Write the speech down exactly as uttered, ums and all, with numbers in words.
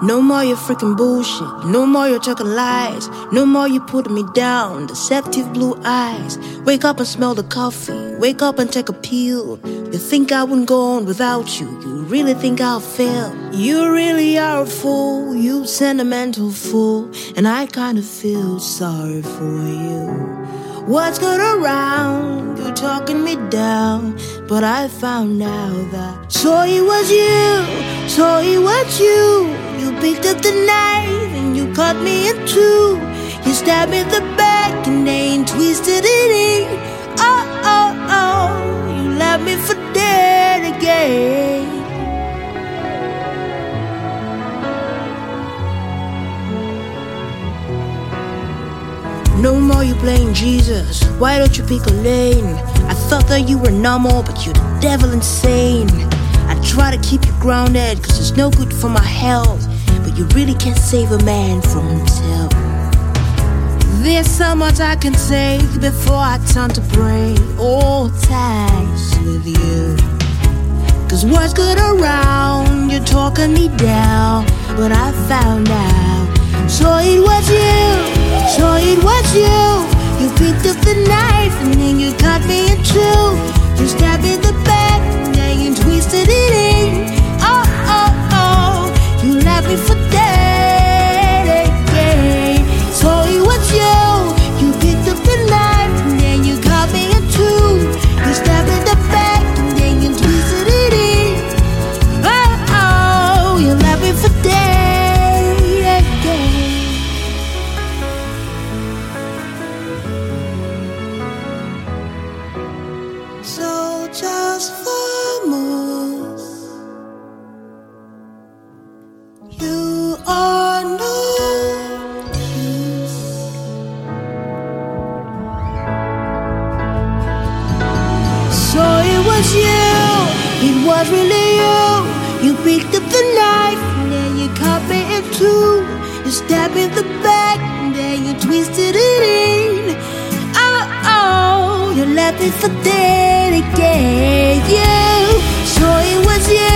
No more your freaking bullshit. No more your talking lies. No more you putting me down. Deceptive blue eyes. Wake up and smell the coffee. Wake up and take a pill. You think I wouldn't go on without you. You really think I'll fail. You really are a fool. You sentimental fool. And I kind of feel sorry for you. What's good around? You're talking me down. But I found out that so it was you. So it was you. You picked up the knife and you cut me in two. You stabbed me in the back and then twisted it in. Oh, oh, oh, you left me for dead again. No more you playing Jesus. Why don't you pick a lane? I thought that you were normal, but you're the devil insane. I try to keep you grounded, cause it's no good for my health. But you really can't save a man from himself. There's so much I can say before I turn to pray. All ties with you. Cause what's good around, you're talking me down. But I found out, so it was you. So it was you. You picked up the knife and then you cut me in two. You stabbed me in the back and then you twisted it in. Oh, oh, oh, you left me for dead again. So it was you. You picked up the knife and then you cut me in two. You stabbed me in the back and then you twisted it in. Oh, oh, you left me for dead again. So just for moves, you are no use. So it was you, it was really you. You picked up the knife and then you cut me in two. You stabbed me in the back and then you twisted it in. Oh, oh, you left me for dead again. You, so it was you.